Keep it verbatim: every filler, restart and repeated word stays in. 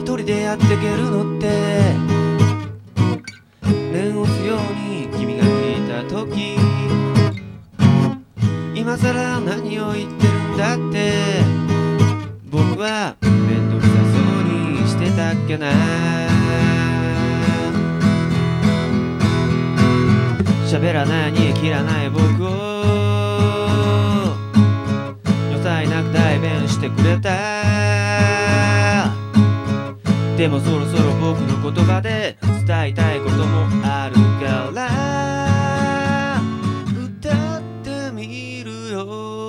一人でやってけるのって念を押すように君が聞いた時今さら何を言ってるんだって僕は面倒くさそうにしてたっけな喋らないに切らない僕を余罪なく代弁してくれたでもそろそろ僕の言葉で伝えたいこともあるから歌ってみるよ